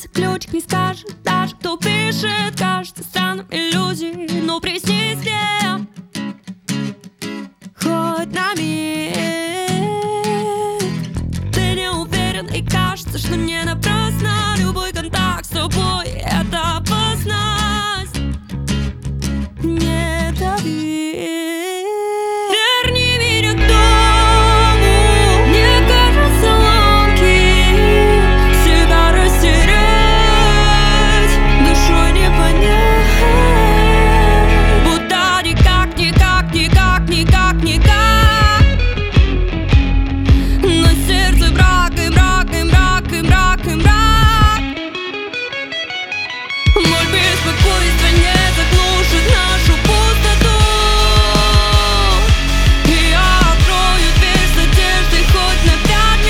сердце ключик не скажет. Даже кто пишет, кажется странным иллюзией. Но приснись мне хоть на миг. Ты не уверен и кажется, что не напрасно. Любой контакт с тобой — это опасность. Не дави. Верни меня к дому. Мне кажется, ломки себя растерять, душой не понять. Будто никак, никак, никак, никак, никак. На сердце мрак, и мрак, и мрак, и мрак, и мрак. Ноль беспокойства не заглушит нашу пустоту. И я открою дверь с надеждой хоть на 5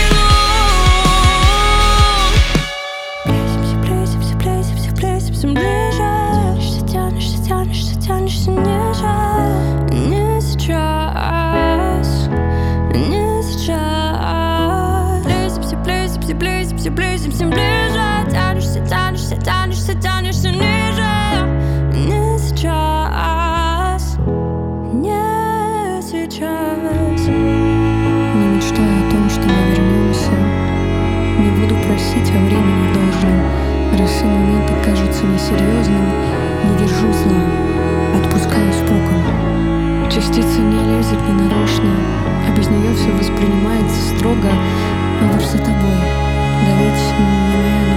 минут. Близимся, близимся, близимся, близимся ближе. Тянешься, тянешься, тянешься, тянешься ниже. Не сейчас, не сейчас. Близимся, близимся, близимся, близимся ближе. Тянешься, тянешься, тянешься, тянешься ниже. Не сейчас, не сейчас. Не мечтаю о том, что мы вернемся. Не буду просить о времени должным. Раз и моменты кажутся несерьезным, не держу зла, отпускаю спокон. Частица не лезет ненарочно, а без нее все воспринимается строго. А вдруг за тобой, да ведь не моя